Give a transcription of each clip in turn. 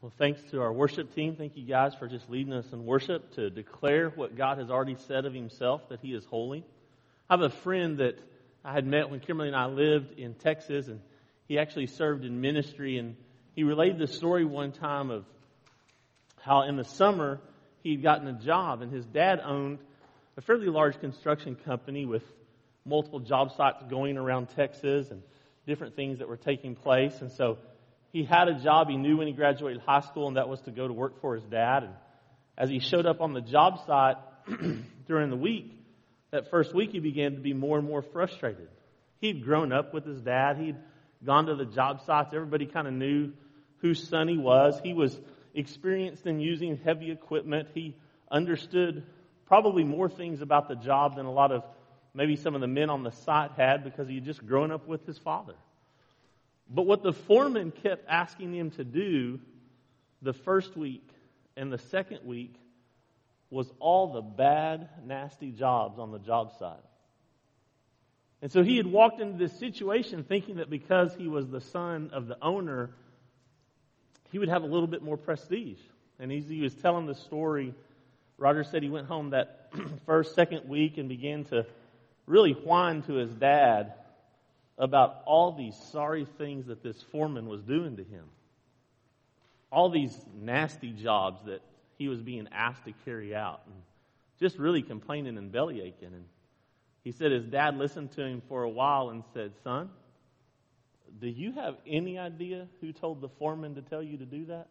Well, thanks to our worship team. Thank you guys for just leading us in worship to declare what God has already said of Himself, that He is holy. I have a friend that I had met when Kimberly and I lived in Texas, and he actually served in ministry, and he relayed the story one time of how in the summer he'd gotten a job, and his dad owned a fairly large construction company with multiple job sites going around Texas and different things that were taking place. And so he had a job he knew when he graduated high school, and that was to go to work for his dad. And as he showed up on the job site during the week, that first week he began to be more and more frustrated. He'd grown up with his dad. He'd gone to the job sites. Everybody kind of knew whose son he was. He was experienced in using heavy equipment. He understood probably more things about the job than a lot of maybe some of the men on the site had, because he had just grown up with his father. But what the foreman kept asking him to do the first week and the second week was all the bad, nasty jobs on the job site. And so he had walked into this situation thinking that because he was the son of the owner, he would have a little bit more prestige. And as he was telling the story, Roger said he went home that second week and began to really whine to his dad about all these sorry things that this foreman was doing to him. All these nasty jobs that he was being asked to carry out, and just really complaining and belly aching. And he said his dad listened to him for a while and said, "Son, do you have any idea who told the foreman to tell you to do that?"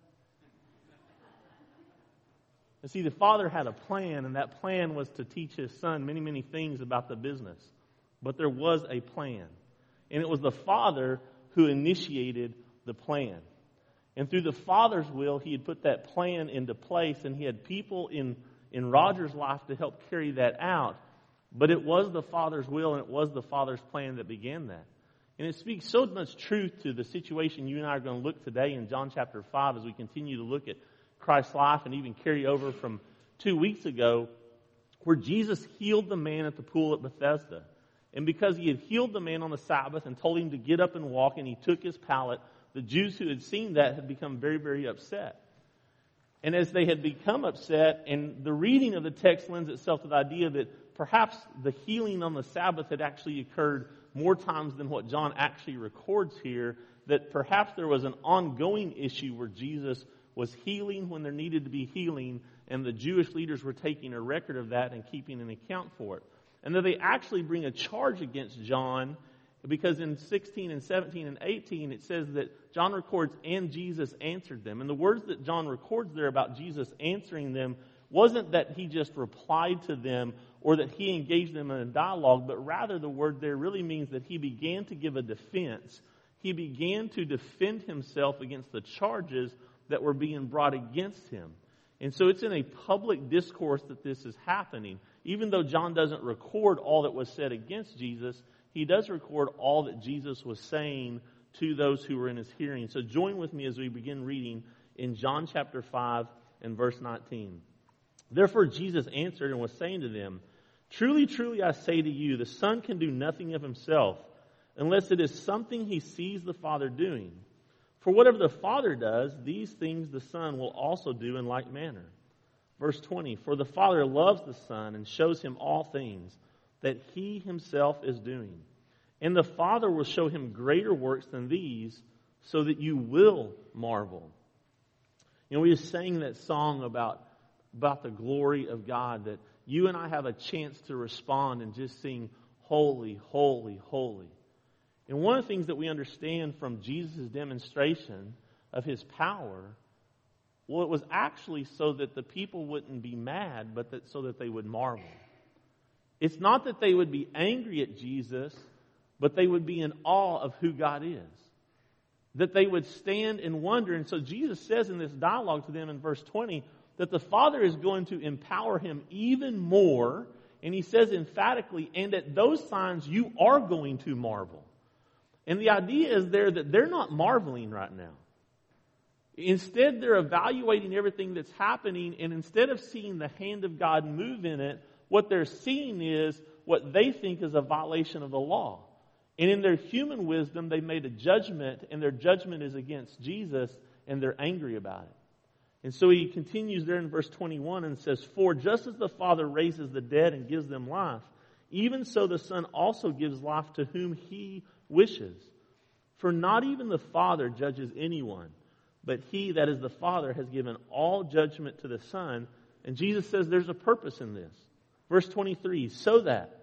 And see, the father had a plan, and that plan was to teach his son many, many things about the business. But there was a plan. And it was the father who initiated the plan. And through the father's will, he had put that plan into place, and he had people in Roger's life to help carry that out. But it was the father's will, and it was the father's plan that began that. And it speaks so much truth to the situation you and I are going to look today in John chapter 5 as we continue to look at Christ's life, and even carry over from 2 weeks ago, where Jesus healed the man at the pool at Bethesda. And because he had healed the man on the Sabbath and told him to get up and walk, and he took his pallet, the Jews who had seen that had become very, very upset. And as they had become upset, and the reading of the text lends itself to the idea that perhaps the healing on the Sabbath had actually occurred more times than what John actually records here, that perhaps there was an ongoing issue where Jesus was healing when there needed to be healing, and the Jewish leaders were taking a record of that and keeping an account for it. And that they actually bring a charge against John, because in 16 and 17 and 18 it says that John records, "and Jesus answered them." And the words that John records there about Jesus answering them wasn't that he just replied to them or that he engaged them in a dialogue, but rather the word there really means that he began to give a defense. He began to defend himself against the charges that were being brought against him. And so it's in a public discourse that this is happening. Even though John doesn't record all that was said against Jesus, he does record all that Jesus was saying to those who were in his hearing. So join with me as we begin reading in John chapter 5 and verse 19. "Therefore Jesus answered and was saying to them, 'Truly, truly, I say to you, the Son can do nothing of himself, unless it is something he sees the Father doing. For whatever the Father does, these things the Son will also do in like manner.'" Verse 20, "For the Father loves the Son and shows him all things that he himself is doing. And the Father will show him greater works than these, so that you will marvel." You know, we just sang that song about the glory of God, that you and I have a chance to respond and just sing, "Holy, holy, holy." And one of the things that we understand from Jesus' demonstration of his power, well, it was actually so that the people wouldn't be mad, but so that they would marvel. It's not that they would be angry at Jesus, but they would be in awe of who God is. That they would stand and wonder. And so Jesus says in this dialogue to them in verse 20 that the Father is going to empower him even more. And he says emphatically, "And at those signs you are going to marvel." And the idea is there that they're not marveling right now. Instead, they're evaluating everything that's happening, and instead of seeing the hand of God move in it, what they're seeing is what they think is a violation of the law. And in their human wisdom, they made a judgment, and their judgment is against Jesus, and they're angry about it. And so he continues there in verse 21 and says, "For just as the Father raises the dead and gives them life, even so the Son also gives life to whom he wishes. For not even the Father judges anyone, but he, that is the Father, has given all judgment to the Son." And Jesus says there's a purpose in this. Verse 23, "So that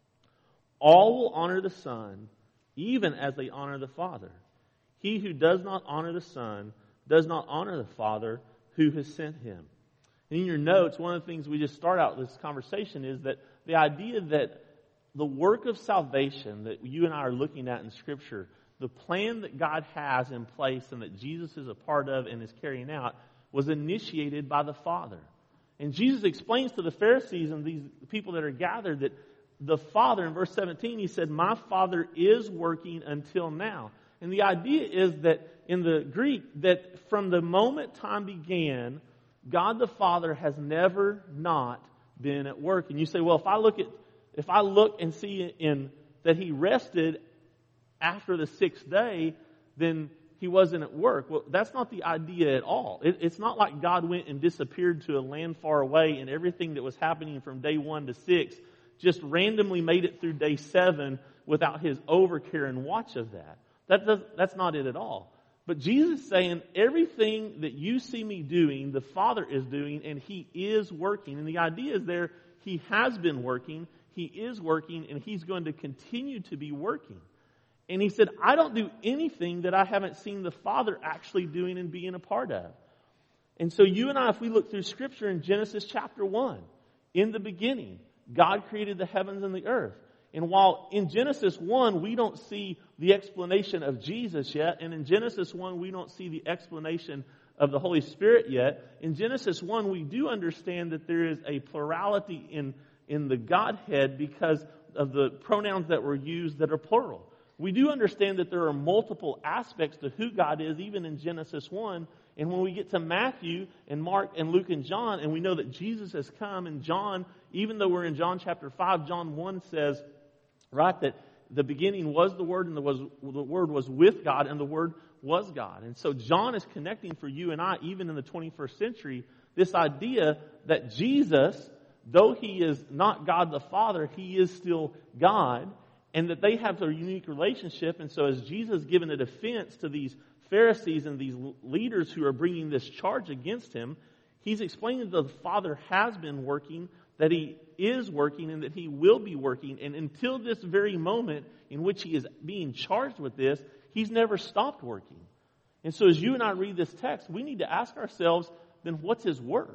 all will honor the Son, even as they honor the Father. He who does not honor the Son does not honor the Father who has sent him." And in your notes, one of the things we just start out this conversation is that the idea that the work of salvation that you and I are looking at in Scripture, the plan that God has in place and that Jesus is a part of and is carrying out, was initiated by the Father. And Jesus explains to the Pharisees and these people that are gathered that the Father, in verse 17, he said, "My Father is working until now." And the idea is that in the Greek, that from the moment time began, God the Father has never not been at work. And you say, well, if I look and see that he rested after the sixth day, then he wasn't at work. Well, that's not the idea at all. It's not like God went and disappeared to a land far away and everything that was happening from day 1 to 6 just randomly made it through day 7 without his overcare and watch of that. That's not it at all. But Jesus is saying, everything that you see me doing, the Father is doing, and he is working. And the idea is there, he has been working, he is working, and he's going to continue to be working. And he said, I don't do anything that I haven't seen the Father actually doing and being a part of. And so you and I, if we look through Scripture in Genesis chapter 1, in the beginning, God created the heavens and the earth. And while in Genesis 1, we don't see the explanation of Jesus yet, and in Genesis 1, we don't see the explanation of the Holy Spirit yet, in Genesis 1, we do understand that there is a plurality in the Godhead because of the pronouns that were used that are plural. We do understand that there are multiple aspects to who God is, even in Genesis 1. And when we get to Matthew and Mark and Luke and John, and we know that Jesus has come, and John, even though we're in John chapter 5, John 1 says, right, that the beginning was the Word, and the Word was with God, and the Word was God. And so John is connecting for you and I, even in the 21st century, this idea that Jesus, though he is not God the Father, he is still God, and that they have a unique relationship. And so as Jesus given a defense to these Pharisees and these leaders who are bringing this charge against him, he's explaining that the Father has been working, that he is working, and that he will be working. And until this very moment in which he is being charged with this, he's never stopped working. And so as you and I read this text, we need to ask ourselves, then what's his work?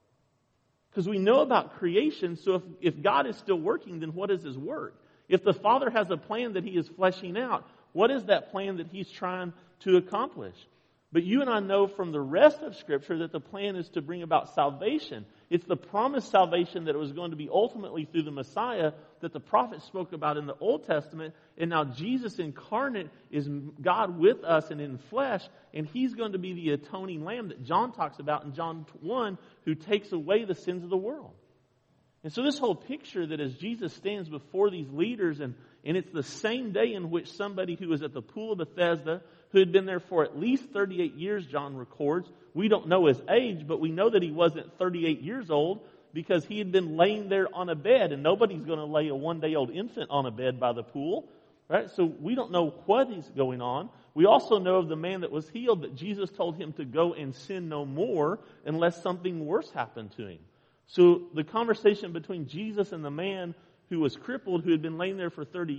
Because we know about creation, so if God is still working, then what is his work? If the Father has a plan that he is fleshing out, what is that plan that he's trying to accomplish? But you and I know from the rest of Scripture that the plan is to bring about salvation. It's the promised salvation that it was going to be ultimately through the Messiah that the prophets spoke about in the Old Testament. And now Jesus incarnate is God with us and in flesh. And he's going to be the atoning lamb that John talks about in John 1, who takes away the sins of the world. And so this whole picture that as Jesus stands before these leaders, and it's the same day in which somebody who was at the pool of Bethesda, who had been there for at least 38 years, John records. We don't know his age, but we know that he wasn't 38 years old because he had been laying there on a bed, and nobody's going to lay a one-day-old infant on a bed by the pool, right? So we don't know what is going on. We also know of the man that was healed that Jesus told him to go and sin no more unless something worse happened to him. So the conversation between Jesus and the man who was crippled, who had been laying there for 38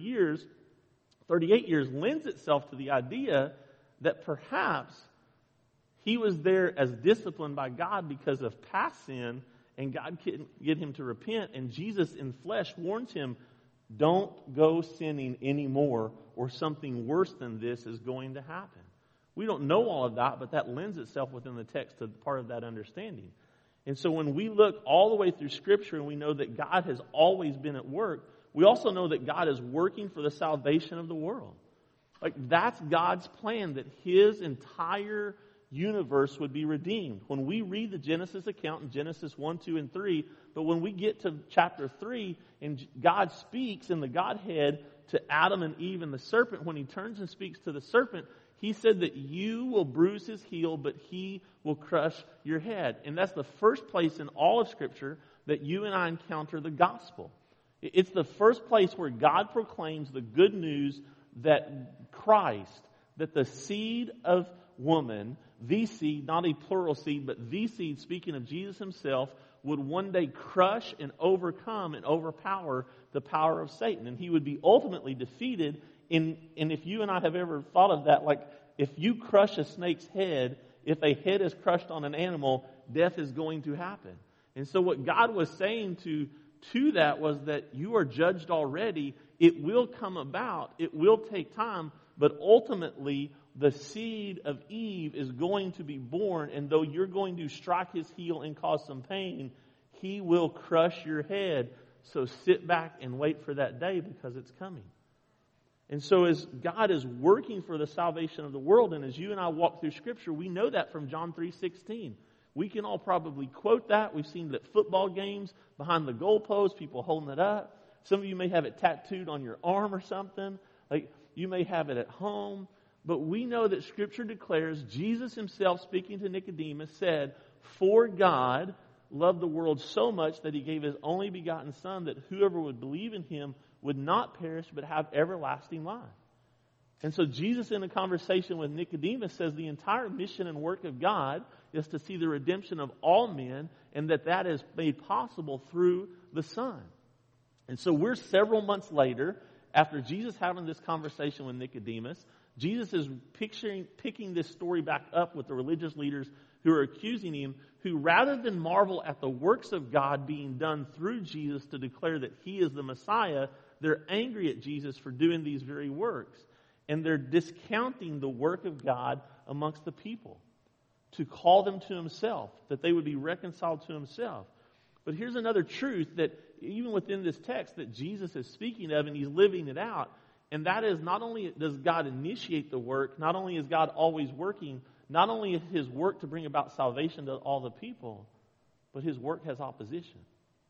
years, lends itself to the idea that perhaps he was there as disciplined by God because of past sin, and God couldn't get him to repent, and Jesus in flesh warns him, don't go sinning anymore, or something worse than this is going to happen. We don't know all of that, but that lends itself within the text to part of that understanding. And so when we look all the way through Scripture and we know that God has always been at work, we also know that God is working for the salvation of the world. Like, that's God's plan, that his entire universe would be redeemed. When we read the Genesis account in Genesis 1, 2, and 3, but when we get to chapter 3 and God speaks in the Godhead to Adam and Eve and the serpent, when he turns and speaks to the serpent, He said that you will bruise his heel, but he will crush your head. And that's the first place in all of Scripture that you and I encounter the gospel. It's the first place where God proclaims the good news that Christ, that the seed of woman, the seed, not a plural seed, but the seed, speaking of Jesus himself, would one day crush and overcome and overpower the power of Satan. And he would be ultimately defeated. And if you and I have ever thought of that, like if you crush a snake's head, if a head is crushed on an animal, death is going to happen. And so what God was saying to that was that you are judged already. It will come about. It will take time. But ultimately, the seed of Eve is going to be born. And though you're going to strike his heel and cause some pain, he will crush your head. So sit back and wait for that day because it's coming. And so as God is working for the salvation of the world, and as you and I walk through Scripture, we know that from John 3:16. We can all probably quote that. We've seen it at football games, behind the goalpost, people holding it up. Some of you may have it tattooed on your arm or something. Like you may have it at home. But we know that Scripture declares, Jesus himself speaking to Nicodemus said, "For God loved the world so much that he gave his only begotten Son, that whoever would believe in him would not perish but have everlasting life." And so Jesus, in a conversation with Nicodemus, says the entire mission and work of God is to see the redemption of all men, and that is made possible through the Son. And so we're several months later, after Jesus having this conversation with Nicodemus, Jesus is picking this story back up with the religious leaders who are accusing him, who rather than marvel at the works of God being done through Jesus to declare that he is the Messiah, they're angry at Jesus for doing these very works. And they're discounting the work of God amongst the people to call them to himself, that they would be reconciled to himself. But here's another truth that even within this text that Jesus is speaking of, and he's living it out, and that is not only does God initiate the work, not only is God always working, not only is his work to bring about salvation to all the people, but his work has opposition.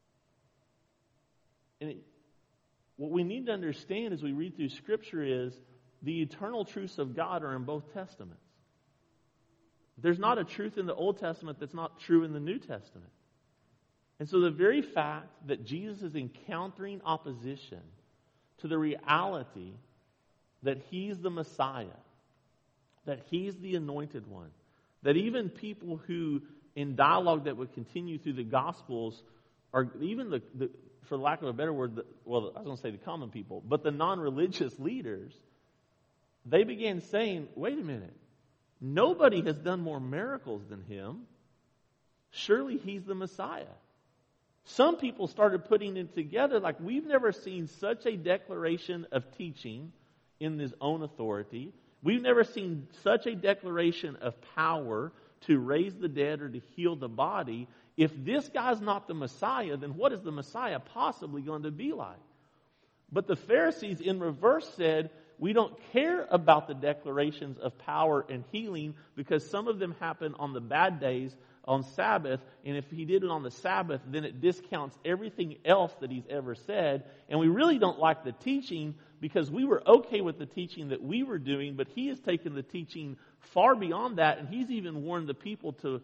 And what we need to understand as we read through Scripture is the eternal truths of God are in both Testaments. There's not a truth in the Old Testament that's not true in the New Testament. And so the very fact that Jesus is encountering opposition to the reality that he's the Messiah, that he's the anointed one, that even people who in dialogue that would continue through the Gospels are even the for lack of a better word, I was going to say the common people, but the non-religious leaders, they began saying, wait a minute, nobody has done more miracles than him. Surely he's the Messiah. Some people started putting it together like we've never seen such a declaration of teaching in his own authority. We've never seen such a declaration of power to raise the dead or to heal the body. If this guy's not the Messiah, then what is the Messiah possibly going to be like? But the Pharisees in reverse said, we don't care about the declarations of power and healing because some of them happen on the bad days, on Sabbath, and if he did it on the Sabbath, then it discounts everything else that he's ever said. And we really don't like the teaching because we were okay with the teaching that we were doing, but he has taken the teaching far beyond that, and he's even warned the people to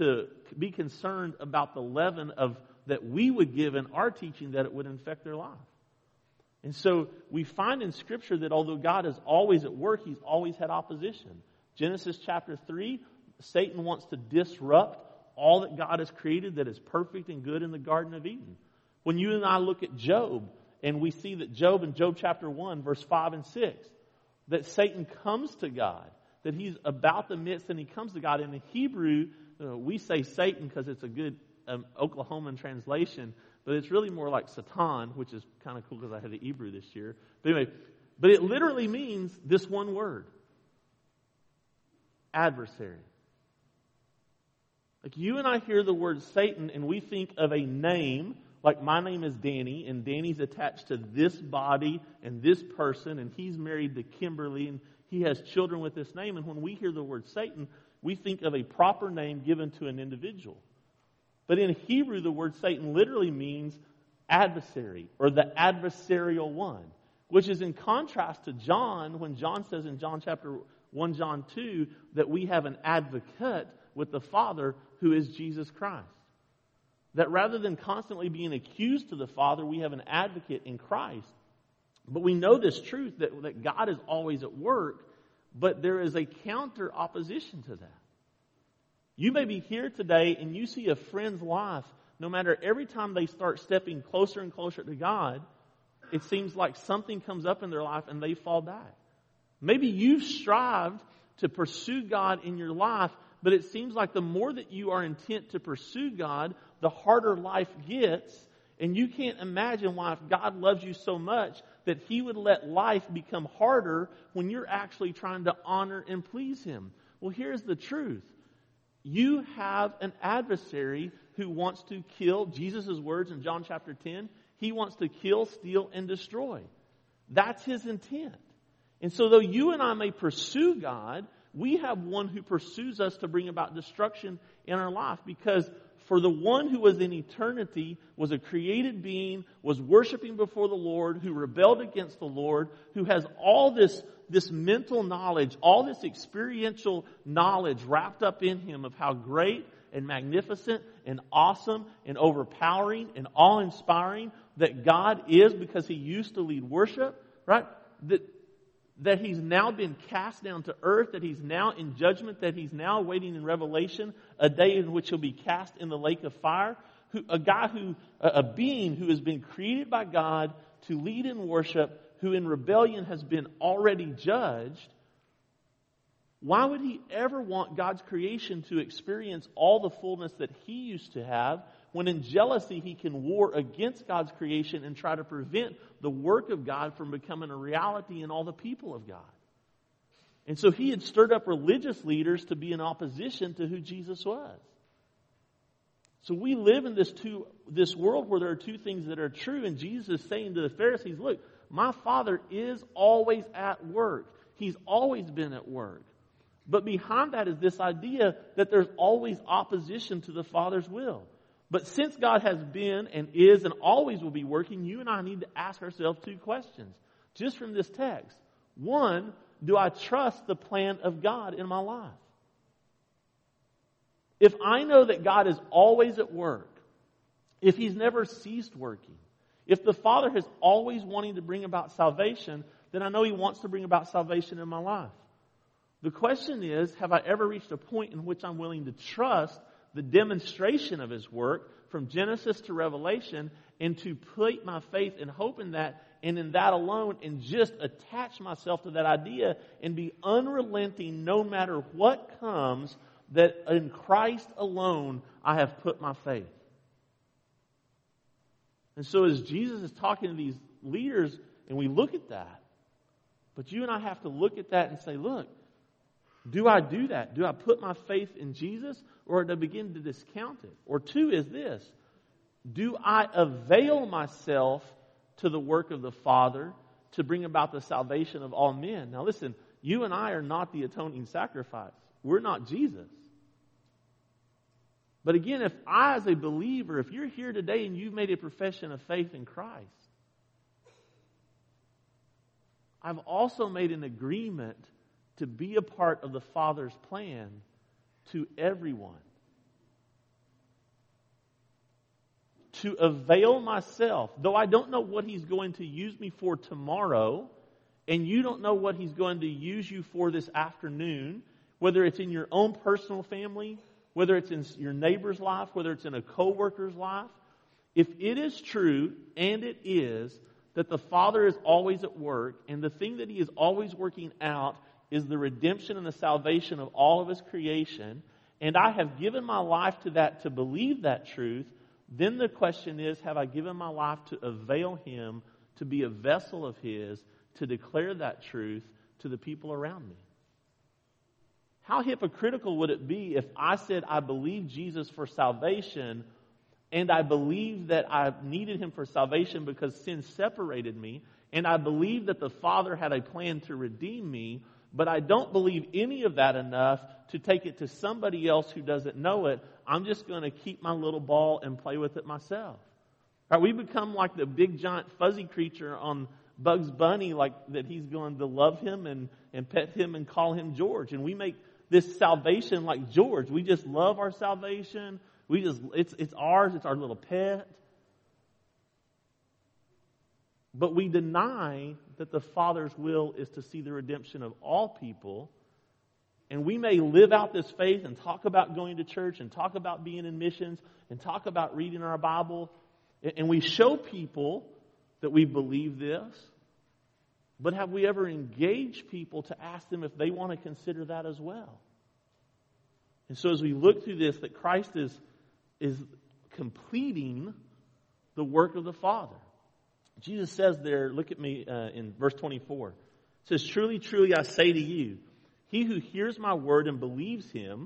be concerned about the leaven of that we would give in our teaching, that it would infect their life. And so we find in Scripture that although God is always at work, he's always had opposition. Genesis chapter 3, Satan wants to disrupt all that God has created that is perfect and good in the Garden of Eden. When you and I look at Job, and we see that Job in Job chapter 1, verse 5 and 6, that Satan comes to God, that he's about the midst and he comes to God. In the Hebrew, we say Satan because it's a good Oklahoman translation, but it's really more like Satan, which is kind of cool because I had the Hebrew this year. But anyway, but it literally means this one word: adversary. Like you and I hear the word Satan and we think of a name, like my name is Danny, and Danny's attached to this body and this person, and he's married to Kimberly, and he has children with this name. And when we hear the word Satan, we think of a proper name given to an individual. But in Hebrew, the word Satan literally means adversary, or the adversarial one, which is in contrast to John, when John says in John chapter 1 John 2, that we have an advocate with the Father who is Jesus Christ. That rather than constantly being accused to the Father, we have an advocate in Christ. But we know this truth that God is always at work, but there is a counter opposition to that. You may be here today and you see a friend's life, no matter every time they start stepping closer and closer to God, it seems like something comes up in their life and they fall back. Maybe you've strived to pursue God in your life, but it seems like the more that you are intent to pursue God, the harder life gets. And you can't imagine why, if God loves you so much, that He would let life become harder when you're actually trying to honor and please Him. Well, here's the truth. You have an adversary who wants to kill, Jesus' words in John chapter 10, he wants to kill, steal, and destroy. That's his intent. And so though you and I may pursue God, we have one who pursues us to bring about destruction in our life. Because for the one who was in eternity, was a created being, was worshiping before the Lord, who rebelled against the Lord, who has all this mental knowledge, all this experiential knowledge wrapped up in him of how great and magnificent and awesome and overpowering and awe-inspiring that God is, because He used to lead worship, right? That He's now been cast down to earth, that He's now in judgment, that He's now waiting in Revelation, a day in which He'll be cast in the lake of fire. A being who has been created by God to lead in worship, who in rebellion has been already judged. Why would He ever want God's creation to experience all the fullness that He used to have, when in jealousy He can war against God's creation and try to prevent the work of God from becoming a reality in all the people of God? And so He had stirred up religious leaders to be in opposition to who Jesus was. So we live in this world where there are two things that are true, and Jesus is saying to the Pharisees, look, my Father is always at work. He's always been at work. But behind that is this idea that there's always opposition to the Father's will. But since God has been and is and always will be working, you and I need to ask ourselves two questions just from this text. One, do I trust the plan of God in my life? If I know that God is always at work, if He's never ceased working, if the Father has always wanting to bring about salvation, then I know He wants to bring about salvation in my life. The question is, have I ever reached a point in which I'm willing to trust the demonstration of His work from Genesis to Revelation, and to put my faith and hope in that, and in that alone, and just attach myself to that idea and be unrelenting no matter what comes, that in Christ alone I have put my faith. And so as Jesus is talking to these leaders, and we look at that, but you and I have to look at that and say, look, do I do that? Do I put my faith in Jesus, or do I begin to discount it? Or two is this: do I avail myself to the work of the Father to bring about the salvation of all men? Now listen, you and I are not the atoning sacrifice. We're not Jesus. But again, if I as a believer, if you're here today and you've made a profession of faith in Christ, I've also made an agreement to be a part of the Father's plan to everyone. To avail myself, though I don't know what He's going to use me for tomorrow, and you don't know what He's going to use you for this afternoon, whether it's in your own personal family, whether it's in your neighbor's life, whether it's in a co-worker's life. If it is true, and it is, that the Father is always at work, and the thing that He is always working out is the redemption and the salvation of all of His creation, and I have given my life to that, to believe that truth, then the question is, have I given my life to avail Him, to be a vessel of His, to declare that truth to the people around me? How hypocritical would it be if I said I believe Jesus for salvation, and I believe that I needed Him for salvation because sin separated me, and I believe that the Father had a plan to redeem me, but I don't believe any of that enough to take it to somebody else who doesn't know it. I'm just going to keep my little ball and play with it myself. Right? We become like the big giant fuzzy creature on Bugs Bunny like that he's going to love him and pet him and call him George. And we make this salvation like George. We just love our salvation. It's ours. It's our little pet. But we deny that the Father's will is to see the redemption of all people. And we may live out this faith and talk about going to church and talk about being in missions and talk about reading our Bible. And we show people that we believe this. But have we ever engaged people to ask them if they want to consider that as well? And so as we look through this, that Christ is completing the work of the Father. Jesus says there, look at me in verse 24. It says, "Truly, truly, I say to you, he who hears my word and believes him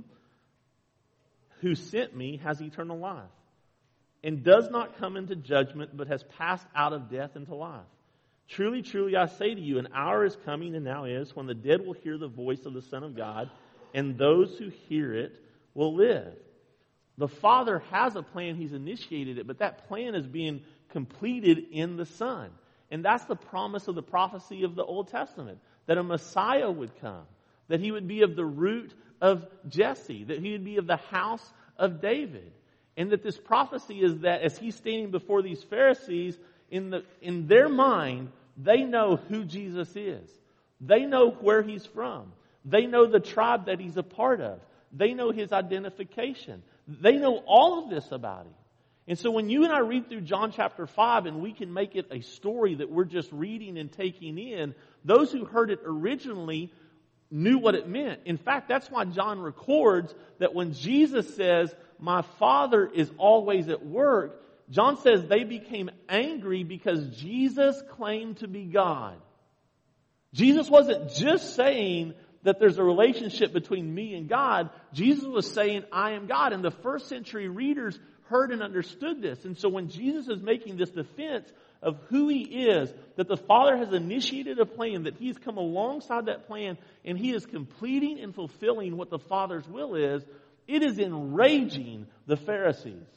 who sent me has eternal life, and does not come into judgment, but has passed out of death into life. Truly, truly, I say to you, an hour is coming and now is, when the dead will hear the voice of the Son of God, and those who hear it will live." The Father has a plan. He's initiated it, but that plan is being completed in the Son. And that's the promise of the prophecy of the Old Testament, that a Messiah would come, that he would be of the root of Jesse, that he would be of the house of David. And that this prophecy is that as he's standing before these Pharisees, in their mind, they know who Jesus is. They know where he's from. They know the tribe that he's a part of. They know his identification. They know all of this about him. And so when you and I read through John chapter 5 and we can make it a story that we're just reading and taking in, those who heard it originally knew what it meant. In fact, that's why John records that when Jesus says, "My Father is always at work," John says they became angry because Jesus claimed to be God. Jesus wasn't just saying that there's a relationship between me and God. Jesus was saying, "I am God." And the first century readers heard and understood this. And so when Jesus is making this defense of who he is, that the Father has initiated a plan, that he's come alongside that plan, and he is completing and fulfilling what the Father's will is, it is enraging the Pharisees.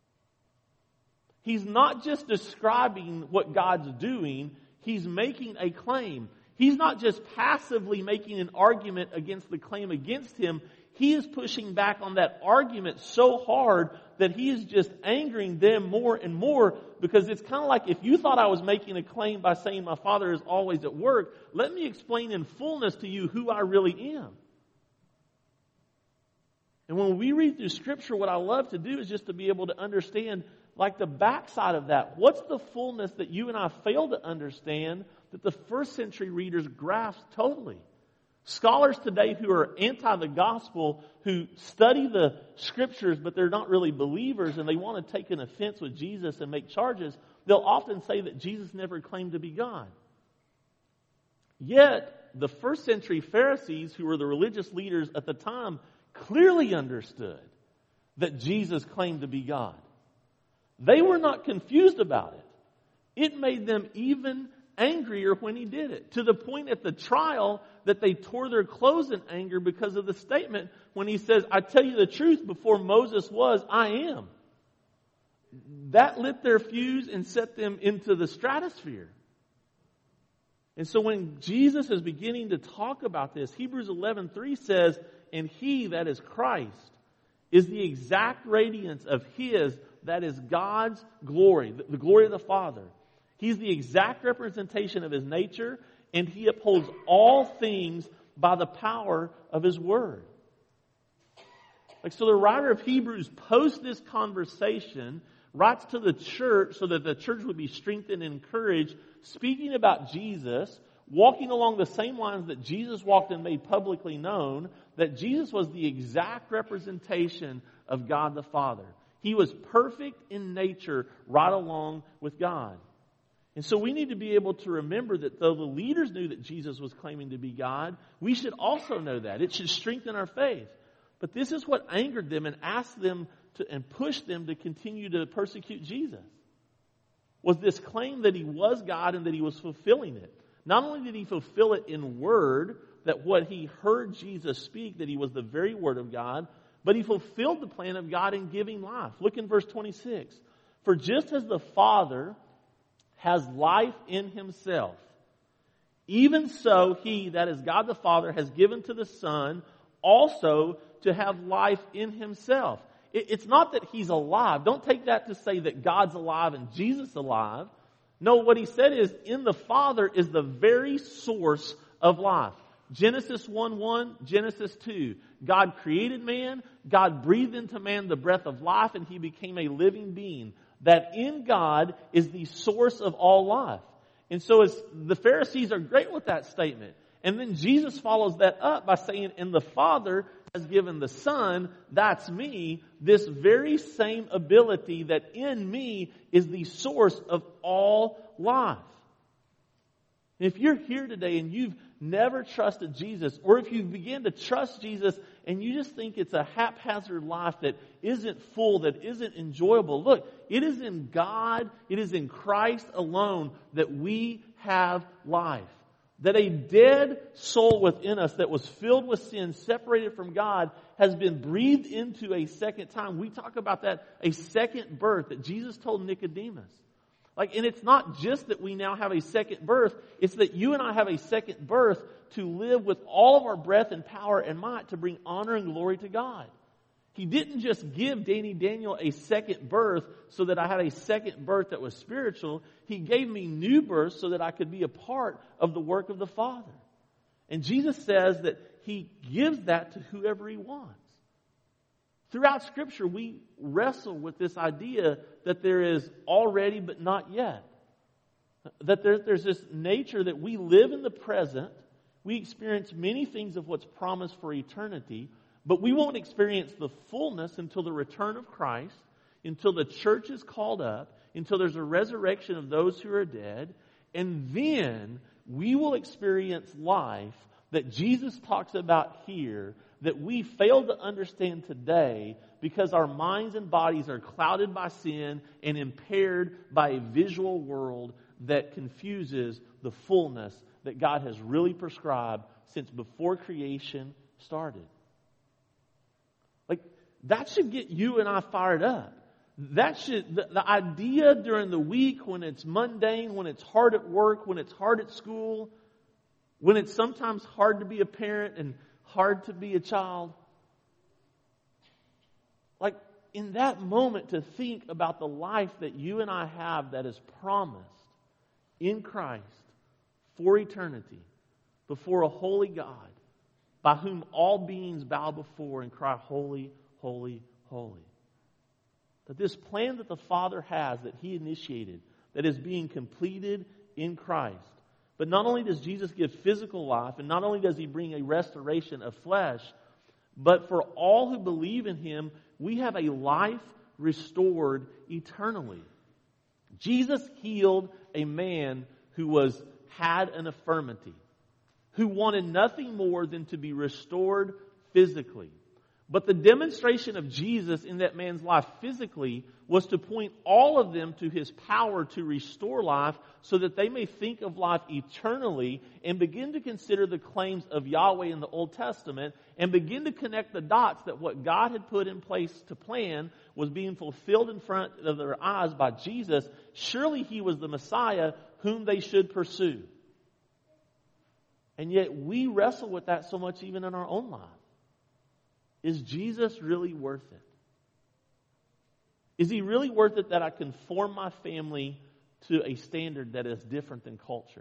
He's not just describing what God's doing, he's making a claim. He's not just passively making an argument against the claim against him. He is pushing back on that argument so hard that he is just angering them more and more, because it's kind of like, if you thought I was making a claim by saying my Father is always at work, let me explain in fullness to you who I really am. And when we read through Scripture, what I love to do is just to be able to understand like the backside of that. What's the fullness that you and I fail to understand that the first century readers grasped totally? Scholars today who are anti the gospel, who study the Scriptures but they're not really believers and they want to take an offense with Jesus and make charges, they'll often say that Jesus never claimed to be God. Yet, the first century Pharisees, who were the religious leaders at the time, clearly understood that Jesus claimed to be God. They were not confused about it. It made them even angrier when he did it, to the point at the trial that they tore their clothes in anger because of the statement when he says, "I tell you the truth, before Moses was, I am." That lit their fuse and set them into the stratosphere. And so when Jesus is beginning to talk about this, Hebrews 11:3 says, "And he," that is Christ, "is the exact radiance of his," that is God's glory, the glory of the Father. He's the exact representation of his nature, and he upholds all things by the power of his word. So the writer of Hebrews, post this conversation, writes to the church so that the church would be strengthened and encouraged, speaking about Jesus, walking along the same lines that Jesus walked and made publicly known, that Jesus was the exact representation of God the Father. He was perfect in nature, right along with God. And so we need to be able to remember that though the leaders knew that Jesus was claiming to be God, we should also know that. It should strengthen our faith. But this is what angered them and asked them to, and pushed them to continue to persecute Jesus. Was this claim that he was God and that he was fulfilling it. Not only did he fulfill it in word, that what he heard Jesus speak, that he was the very word of God, but he fulfilled the plan of God in giving life. Look in verse 26. "For just as the Father has life in himself, Even so, He, that is God the Father, has given to the Son also to have life in Himself. It's not that He's alive. Don't take that to say that God's alive and Jesus alive. No, what He said is, in the Father is the very source of life. Genesis 1:1, Genesis 2. God created man, God breathed into man the breath of life, and he became a living being. That in God is the source of all life. And so as the Pharisees are great with that statement. And then Jesus follows that up by saying, and the Father has given the Son, that's me, this very same ability that in me is the source of all life. If you're here today and you've never trusted Jesus, or if you begin to trust Jesus and you just think it's a haphazard life that isn't full, that isn't enjoyable, look, it is in God, it is in Christ alone that we have life. That a dead soul within us that was filled with sin, separated from God, has been breathed into a second time. We talk about that, a second birth that Jesus told Nicodemus. And it's not just that we now have a second birth, it's that you and I have a second birth to live with all of our breath and power and might to bring honor and glory to God. He didn't just give Danny Daniel a second birth so that I had a second birth that was spiritual. He gave me new birth so that I could be a part of the work of the Father. And Jesus says that He gives that to whoever He wants. Throughout Scripture, we wrestle with this idea that there is already but not yet. That there's this nature that we live in the present. We experience many things of what's promised for eternity, but we won't experience the fullness until the return of Christ, until the church is called up, until there's a resurrection of those who are dead, and then we will experience life that Jesus talks about here that we fail to understand today because our minds and bodies are clouded by sin and impaired by a visual world that confuses the fullness that God has really prescribed since before creation started. That should get you and I fired up. That should, the idea during the week when it's mundane, when it's hard at work, when it's hard at school, when it's sometimes hard to be a parent and hard to be a child. In that moment to think about the life that you and I have that is promised in Christ for eternity before a holy God by whom all beings bow before and cry, holy, holy, holy. That this plan that the Father has, that He initiated, that is being completed in Christ. But not only does Jesus give physical life, and not only does He bring a restoration of flesh, but for all who believe in Him, we have a life restored eternally. Jesus healed a man who had an infirmity, who wanted nothing more than to be restored physically. But the demonstration of Jesus in that man's life physically was to point all of them to His power to restore life so that they may think of life eternally and begin to consider the claims of Yahweh in the Old Testament and begin to connect the dots that what God had put in place to plan was being fulfilled in front of their eyes by Jesus. Surely He was the Messiah whom they should pursue. And yet we wrestle with that so much even in our own life. Is Jesus really worth it? Is He really worth it that I conform my family to a standard that is different than culture?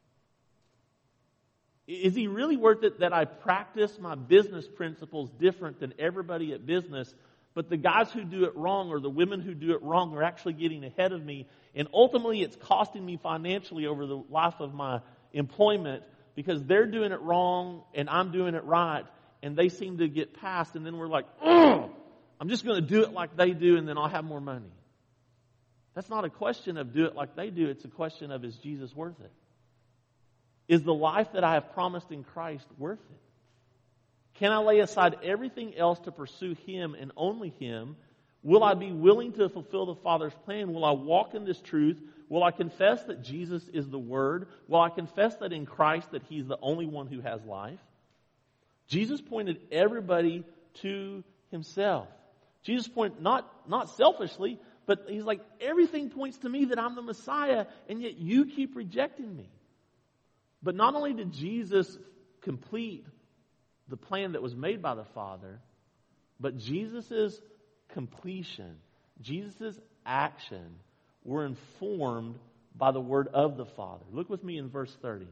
Is He really worth it that I practice my business principles different than everybody at business, but the guys who do it wrong or the women who do it wrong are actually getting ahead of me, and ultimately it's costing me financially over the life of my employment because they're doing it wrong and I'm doing it right, and they seem to get past, and then we're like, oh, I'm just going to do it like they do, and then I'll have more money. That's not a question of do it like they do. It's a question of, is Jesus worth it? Is the life that I have promised in Christ worth it? Can I lay aside everything else to pursue Him and only Him? Will I be willing to fulfill the Father's plan? Will I walk in this truth? Will I confess that Jesus is the Word? Will I confess that in Christ that He's the only one who has life? Jesus pointed everybody to Himself. Jesus pointed not selfishly, but He's like, everything points to me that I'm the Messiah, and yet you keep rejecting me. But not only did Jesus complete the plan that was made by the Father, but Jesus' completion, Jesus' action were informed by the word of the Father. Look with me in verse 30.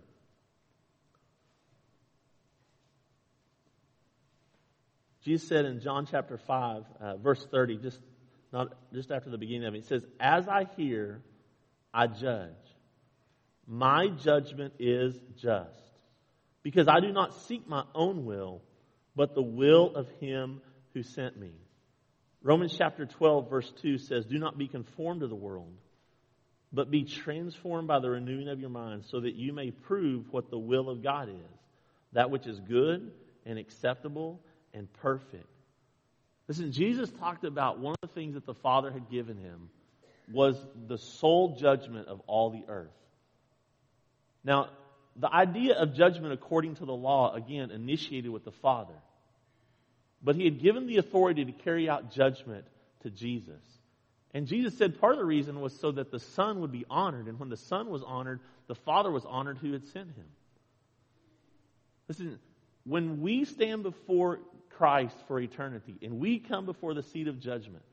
Jesus said in John chapter 5, verse 30, just after the beginning of it, it says, "As I hear, I judge. My judgment is just, because I do not seek my own will, but the will of him who sent me." Romans chapter 12, verse 2 says, "Do not be conformed to the world, but be transformed by the renewing of your mind, so that you may prove what the will of God is, that which is good and acceptable and perfect." Listen, Jesus talked about one of the things that the Father had given him was the sole judgment of all the earth. Now, the idea of judgment according to the law, again, initiated with the Father. But he had given the authority to carry out judgment to Jesus. And Jesus said part of the reason was so that the Son would be honored. And when the Son was honored, the Father was honored who had sent him. Listen, when we stand before Christ for eternity and we come before the seat of judgment,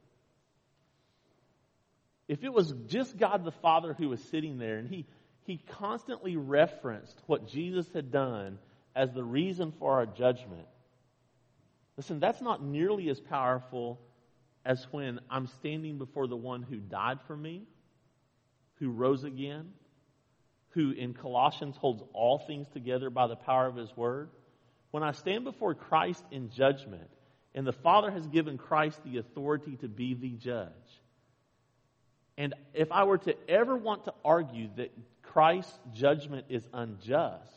if it was just God the Father who was sitting there and he constantly referenced what Jesus had done as the reason for our judgment, listen, that's not nearly as powerful as when I'm standing before the one who died for me, who rose again, who in Colossians holds all things together by the power of his word. When I stand before Christ in judgment, and the Father has given Christ the authority to be the judge, and if I were to ever want to argue that Christ's judgment is unjust,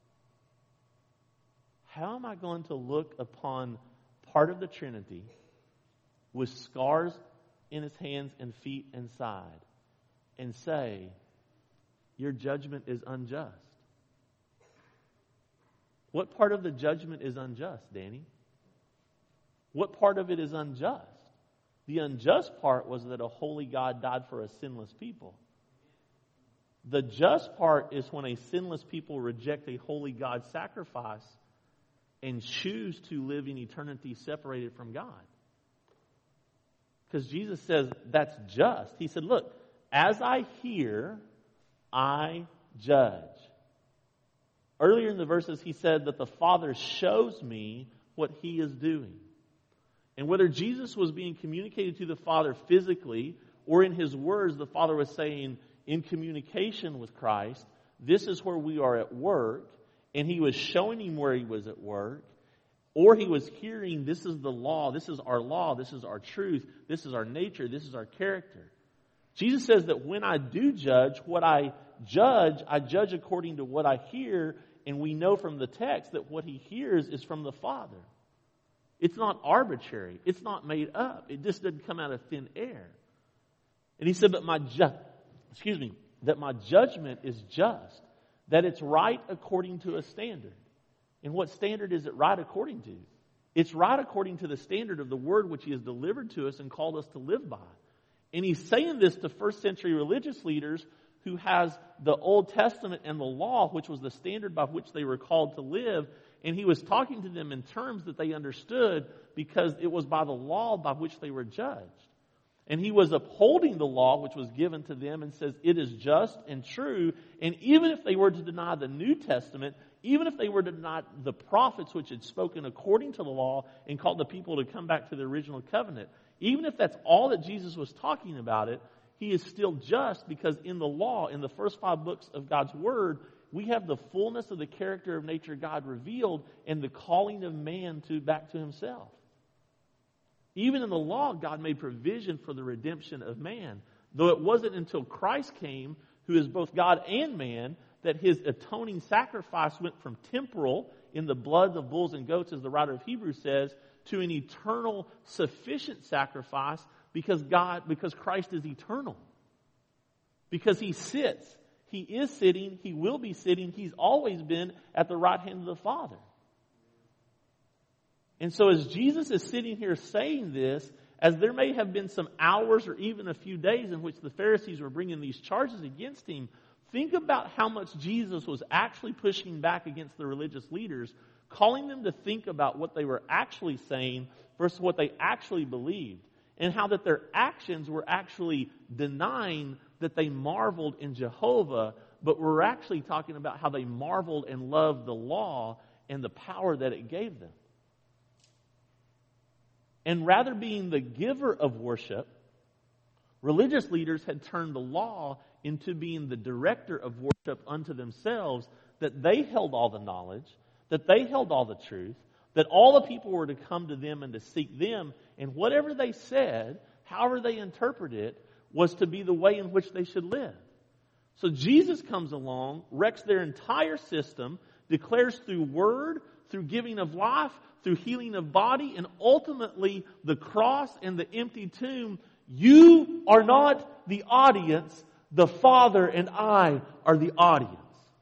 how am I going to look upon part of the Trinity with scars in his hands and feet and side and say, your judgment is unjust? What part of the judgment is unjust, Danny? What part of it is unjust? The unjust part was that a holy God died for a sinless people. The just part is when a sinless people reject a holy God's sacrifice and choose to live in eternity separated from God. Because Jesus says that's just. He said, look, as I hear, I judge. Earlier in the verses, he said that the Father shows me what he is doing. And whether Jesus was being communicated to the Father physically or in his words, the Father was saying in communication with Christ, this is where we are at work, and he was showing him where he was at work, or he was hearing, this is the law, this is our truth, this is our nature, this is our character. Jesus says that when I do judge, what I judge according to what I hear, and we know from the text that what he hears is from the Father. It's not arbitrary. It's not made up. It just doesn't come out of thin air. And he said that my judgment is just, that it's right according to a standard. And what standard is it right according to? It's right according to the standard of the word which he has delivered to us and called us to live by. And he's saying this to first century religious leaders who has the Old Testament and the law, which was the standard by which they were called to live. And he was talking to them in terms that they understood because it was by the law by which they were judged. And he was upholding the law which was given to them and says it is just and true. And even if they were to deny the New Testament, even if they were to deny the prophets which had spoken according to the law and called the people to come back to the original covenant, even if that's all that Jesus was talking about it, he is still just because in the law, in the first 5 books of God's Word, we have the fullness of the character of nature God revealed and the calling of man back to himself. Even in the law, God made provision for the redemption of man. Though it wasn't until Christ came, who is both God and man, that his atoning sacrifice went from temporal, in the blood of bulls and goats, as the writer of Hebrews says, to an eternal, sufficient sacrifice because Christ is eternal. Because he sits. He is sitting. He will be sitting. He's always been at the right hand of the Father. And so as Jesus is sitting here saying this, as there may have been some hours or even a few days in which the Pharisees were bringing these charges against him, Think about how much Jesus was actually pushing back against the religious leaders, calling them to think about what they were actually saying versus what they actually believed, and how that their actions were actually denying that they marveled in Jehovah, but were actually talking about how they marveled and loved the law and the power that it gave them. And rather being the giver of worship, religious leaders had turned the law into being the director of worship unto themselves, that they held all the knowledge, that they held all the truth, that all the people were to come to them and to seek them, and whatever they said, however they interpreted it, was to be the way in which they should live. So Jesus comes along, wrecks their entire system, declares through word, through giving of life, through healing of body, and ultimately the cross and the empty tomb, you are not the audience. The Father and I are the audience.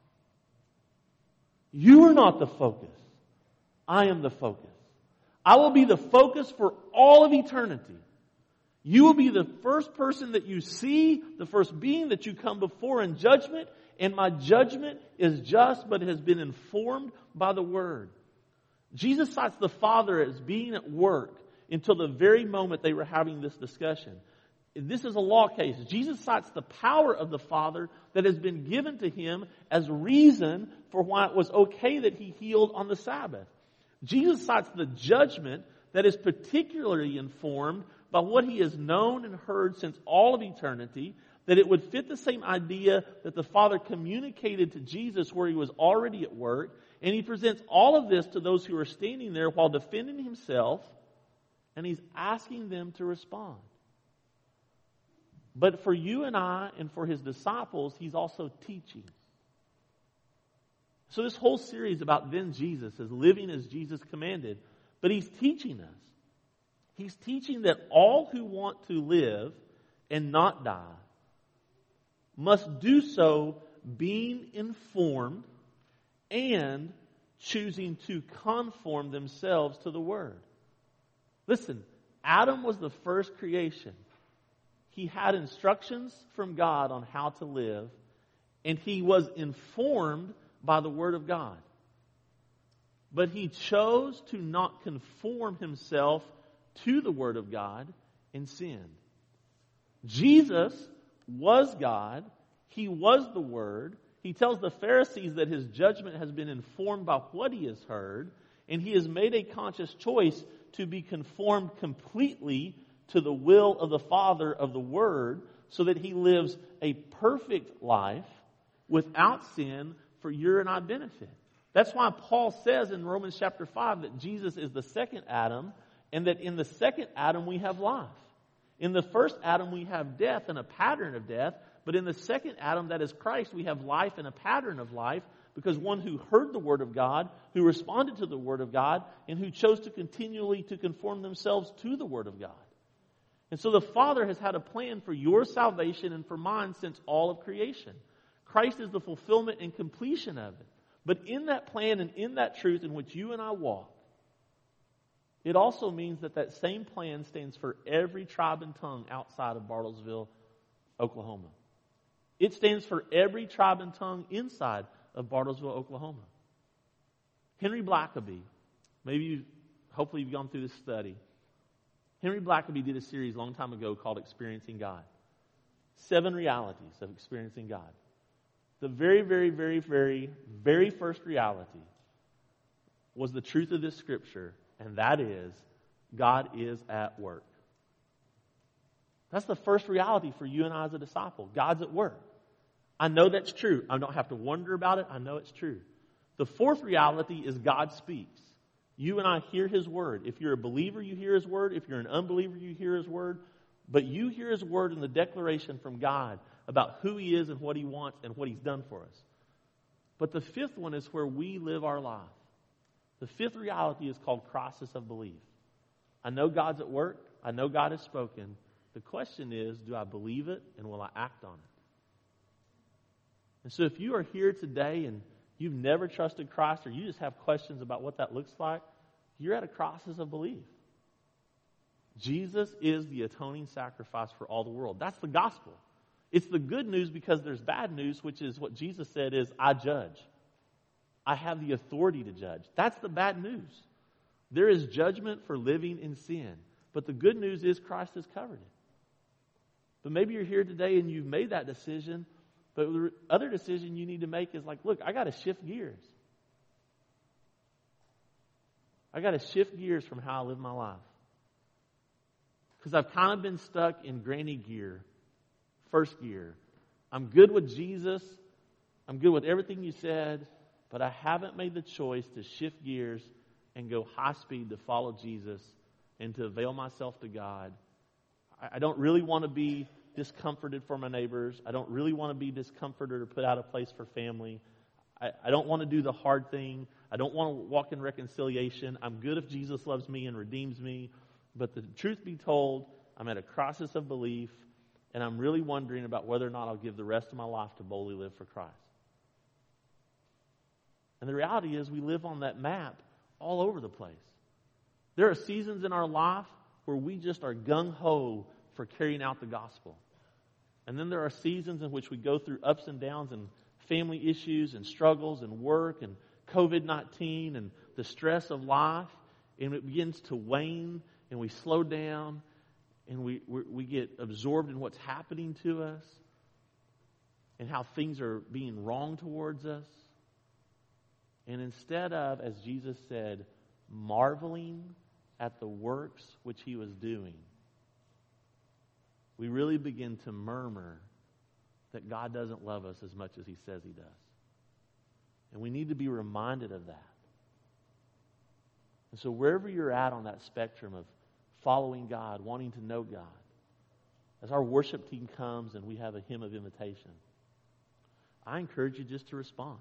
You are not the focus. I am the focus. I will be the focus for all of eternity. You will be the first person that you see, the first being that you come before in judgment, and my judgment is just, but it has been informed by the Word. Jesus cites the Father as being at work until the very moment they were having this discussion. This is a law case. Jesus cites the power of the Father that has been given to Him as reason for why it was okay that He healed on the Sabbath. Jesus cites the judgment that is particularly informed by what He has known and heard since all of eternity, that it would fit the same idea that the Father communicated to Jesus where He was already at work, and He presents all of this to those who are standing there while defending Himself, and He's asking them to respond. But for you and I and for His disciples, He's also teaching. So this whole series about then Jesus is living as Jesus commanded, but He's teaching us. He's teaching that all who want to live and not die must do so being informed and choosing to conform themselves to the Word. Listen, Adam was the first creation. He had instructions from God on how to live, and he was informed by the Word of God. But he chose to not conform himself to the Word of God and sinned. Jesus was God. He was the Word. He tells the Pharisees that his judgment has been informed by what he has heard, and he has made a conscious choice to be conformed completely to the will of the Father of the Word, so that he lives a perfect life without sin for your and I benefit. That's why Paul says in Romans chapter 5 that Jesus is the second Adam, and that in the second Adam we have life. In the first Adam we have death and a pattern of death, but in the second Adam, that is Christ, we have life and a pattern of life, because one who heard the Word of God, who responded to the Word of God, and who chose to continually to conform themselves to the Word of God. And so the Father has had a plan for your salvation and for mine since all of creation. Christ is the fulfillment and completion of it. But in that plan and in that truth in which you and I walk, it also means that that same plan stands for every tribe and tongue outside of Bartlesville, Oklahoma. It stands for every tribe and tongue inside of Bartlesville, Oklahoma. Henry Blackaby, hopefully you've gone through this study. Henry Blackaby did a series a long time ago called Experiencing God. 7 realities of experiencing God. The very, very, very, very, very first reality was the truth of this scripture, and that is, God is at work. That's the first reality for you and I as a disciple. God's at work. I know that's true. I don't have to wonder about it. I know it's true. The fourth reality is God speaks. You and I hear His Word. If you're a believer, you hear His Word. If you're an unbeliever, you hear His Word. But you hear His Word in the declaration from God about who He is and what He wants and what He's done for us. But the fifth one is where we live our life. The fifth reality is called crisis of belief. I know God's at work. I know God has spoken. The question is, do I believe it and will I act on it? And so if you are here today and you've never trusted Christ, or you just have questions about what that looks like, you're at a crisis of belief. Jesus is the atoning sacrifice for all the world. That's the gospel. It's the good news because there's bad news, which is what Jesus said is, I judge. I have the authority to judge. That's the bad news. There is judgment for living in sin. But the good news is Christ has covered it. But maybe you're here today and you've made that decision, but the other decision you need to make is like, look, I got to shift gears. I got to shift gears from how I live my life. Because I've kind of been stuck in granny gear, first gear. I'm good with Jesus. I'm good with everything you said, but I haven't made the choice to shift gears and go high speed to follow Jesus and to avail myself to God. I don't really want to be discomforted for my neighbors. I don't really want to be discomforted or put out of place for family. I don't want to do the hard thing. I don't want to walk in reconciliation. I'm good if Jesus loves me and redeems me. But the truth be told, I'm at a crisis of belief, and I'm really wondering about whether or not I'll give the rest of my life to boldly live for Christ. And the reality is we live on that map all over the place. There are seasons in our life where we just are gung-ho for carrying out the gospel. And then there are seasons in which we go through ups and downs and family issues and struggles and work and COVID-19 and the stress of life, and it begins to wane and we slow down and we get absorbed in what's happening to us and how things are being wrong towards us. And instead of, as Jesus said, marveling at the works which he was doing, we really begin to murmur that God doesn't love us as much as he says he does. And we need to be reminded of that. And so wherever you're at on that spectrum of following God, wanting to know God, as our worship team comes and we have a hymn of invitation, I encourage you just to respond.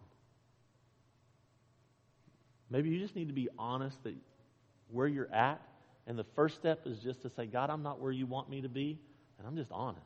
Maybe you just need to be honest that where you're at, and the first step is just to say, God, I'm not where you want me to be, and I'm just honest.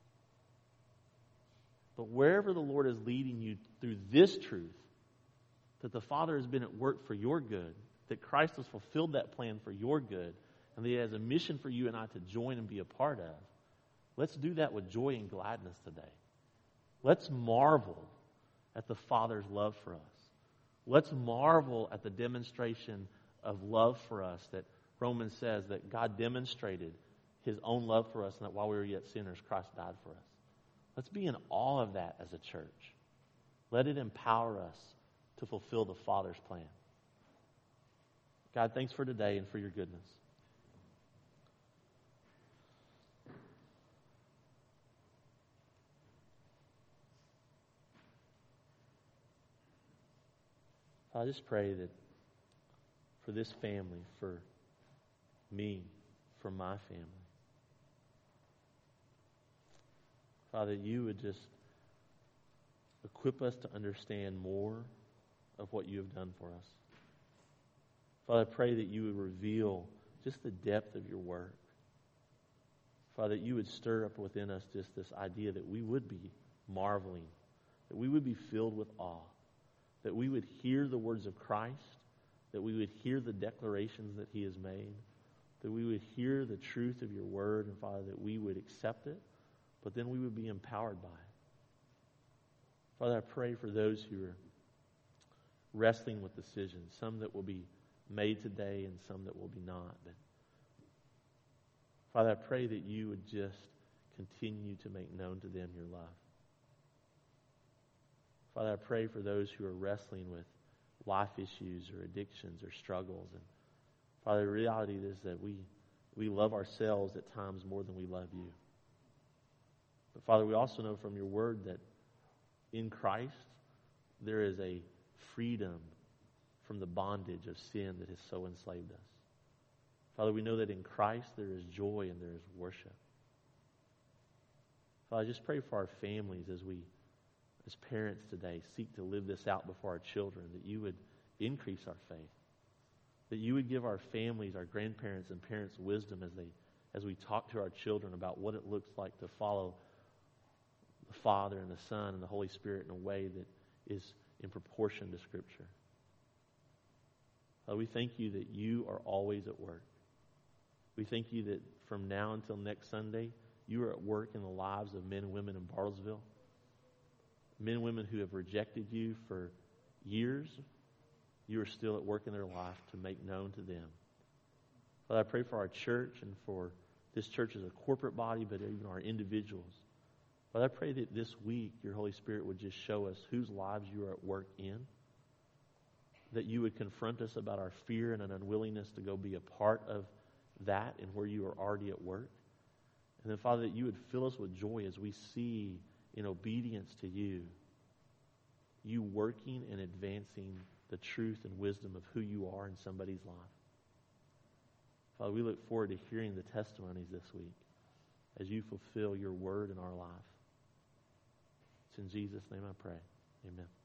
But wherever the Lord is leading you through this truth, that the Father has been at work for your good, that Christ has fulfilled that plan for your good, and that he has a mission for you and I to join and be a part of, let's do that with joy and gladness today. Let's marvel at the Father's love for us. Let's marvel at the demonstration of love for us that Romans says that God demonstrated his own love for us and that while we were yet sinners, Christ died for us. Let's be in awe of that as a church. Let it empower us to fulfill the Father's plan. God, thanks for today and for your goodness. I just pray that for this family, for me, for my family, Father, you would just equip us to understand more of what you have done for us. Father, I pray that you would reveal just the depth of your work. Father, that you would stir up within us just this idea that we would be marveling, that we would be filled with awe, that we would hear the words of Christ, that we would hear the declarations that he has made, that we would hear the truth of your word, and Father, that we would accept it, but then we would be empowered by it. Father, I pray for those who are wrestling with decisions, some that will be made today and some that will be not. But Father, I pray that you would just continue to make known to them your love. Father, I pray for those who are wrestling with life issues or addictions or struggles. And Father, the reality is that we love ourselves at times more than we love you. But Father, we also know from your word that in Christ there is a freedom from the bondage of sin that has so enslaved us. Father, we know that in Christ there is joy and there is worship. Father, I just pray for our families as we, as parents today, seek to live this out before our children, that you would increase our faith, that you would give our families, our grandparents and parents wisdom as we talk to our children about what it looks like to follow the Father and the Son and the Holy Spirit in a way that is in proportion to Scripture. Father, we thank you that you are always at work. We thank you that from now until next Sunday, you are at work in the lives of men and women in Bartlesville. Men and women who have rejected you for years, you are still at work in their life to make known to them. Father, I pray for our church and for this church as a corporate body, but even our individuals. Father, I pray that this week your Holy Spirit would just show us whose lives you are at work in, that you would confront us about our fear and an unwillingness to go be a part of that and where you are already at work. And then, Father, that you would fill us with joy as we see in obedience to you, you working and advancing the truth and wisdom of who you are in somebody's life. Father, we look forward to hearing the testimonies this week as you fulfill your word in our life. It's in Jesus' name I pray. Amen.